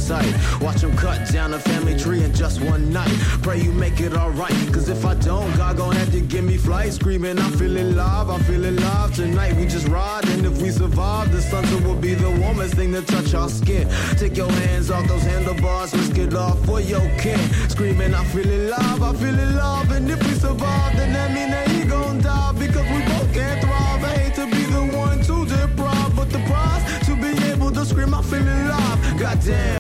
sight. Watch them cut down a family tree in just one night. Pray you make it alright, cause if I don't, God gon' have to give me flight. Screaming, I feel alive tonight. We just ride, and if we survive, the sunset will be the warmest thing to touch our skin. Take your hands off those handlebars, risk it all for your kin. Screaming, I feel alive, and if we survive, then that mean that he gon' die, because we both can't thrive. I hate to be the one to deprive, but the prize to be able to scream, I feel alive. Goddamn.